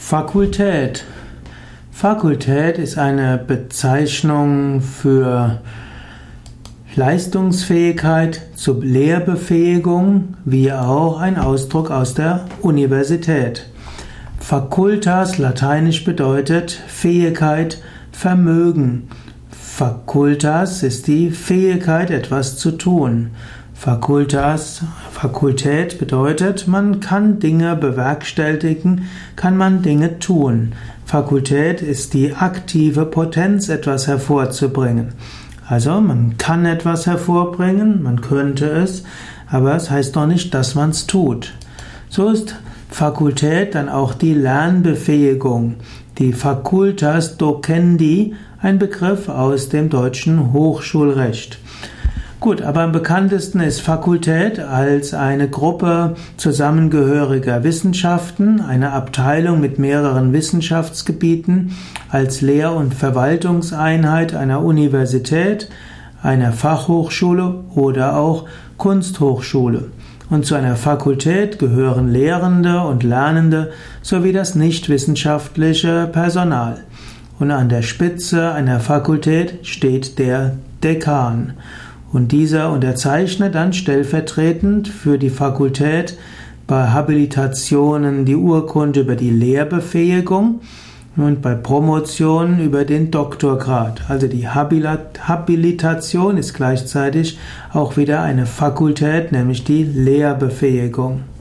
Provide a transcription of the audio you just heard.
Fakultät. Fakultät ist eine Bezeichnung für Leistungsfähigkeit zur Lehrbefähigung, wie auch ein Ausdruck aus der Universität. Facultas lateinisch bedeutet Fähigkeit, Vermögen. Facultas ist die Fähigkeit, etwas zu tun. Fakultät bedeutet, man kann Dinge bewerkstelligen, kann man Dinge tun. Fakultät ist die aktive Potenz, etwas hervorzubringen. Also man kann etwas hervorbringen, man könnte es, aber es heißt noch nicht, dass man es tut. So ist Fakultät dann auch die Lernbefähigung. Die Facultas docendi, ein Begriff aus dem deutschen Hochschulrecht. Gut, aber am bekanntesten ist Fakultät als eine Gruppe zusammengehöriger Wissenschaften, eine Abteilung mit mehreren Wissenschaftsgebieten, als Lehr- und Verwaltungseinheit einer Universität, einer Fachhochschule oder auch Kunsthochschule. Und zu einer Fakultät gehören Lehrende und Lernende sowie das nichtwissenschaftliche Personal. Und an der Spitze einer Fakultät steht der Dekan. Und dieser unterzeichnet dann stellvertretend für die Fakultät bei Habilitationen die Urkunde über die Lehrbefähigung und bei Promotionen über den Doktorgrad. Also die Habilitation ist gleichzeitig auch wieder eine Fakultät, nämlich die Lehrbefähigung.